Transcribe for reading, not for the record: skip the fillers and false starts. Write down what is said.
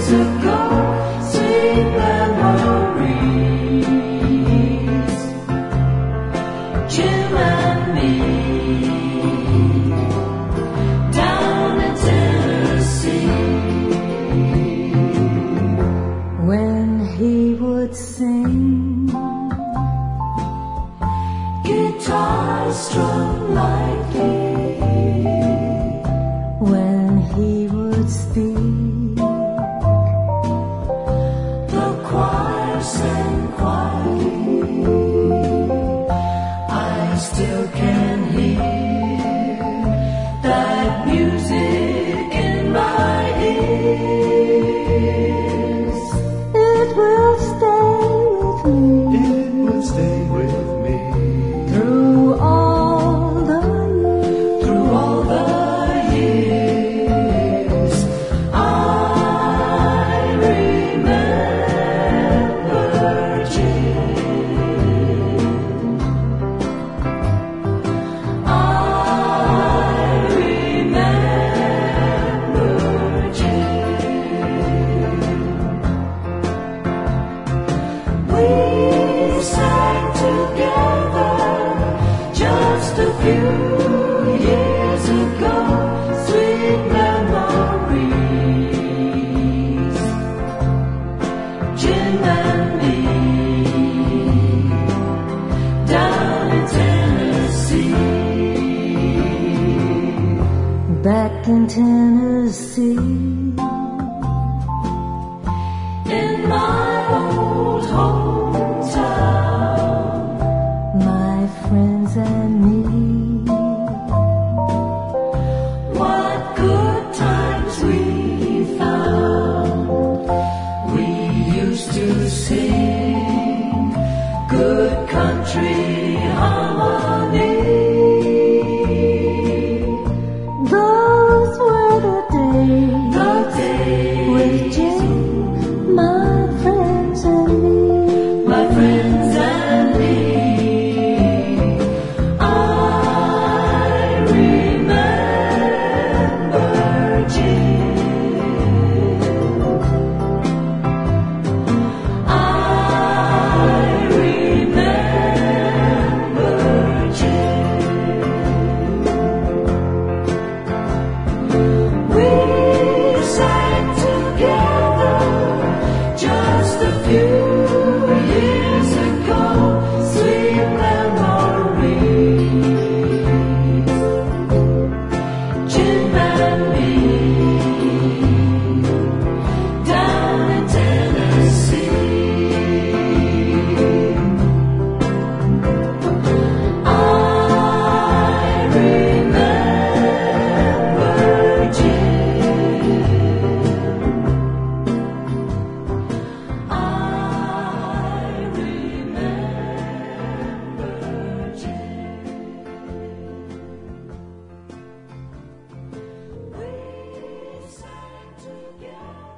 ago, sweet memories, Jim and me, down in Tennessee. When he would sing, guitar strung lightly. When he would speak, the choir sang quietly. I still can hear that music in my ears. It will stay with me. It will stay with me. Through all the years, I remember Jim. I remember Jim. We sang together just a few years ago, sweet memories, Jim and me, down in Tennessee. Back in Tennessee, in my old hometown, my friends and me, what good times we found. We used to sing good country harmony. Those were the days with Jim, my friends and me. My friends and me. I remember Jim. I remember Jim. We sang together just a few years ago, sweet memories, Jim and me, down in Tennessee. I remember Jim. I remember Jim. We sang together.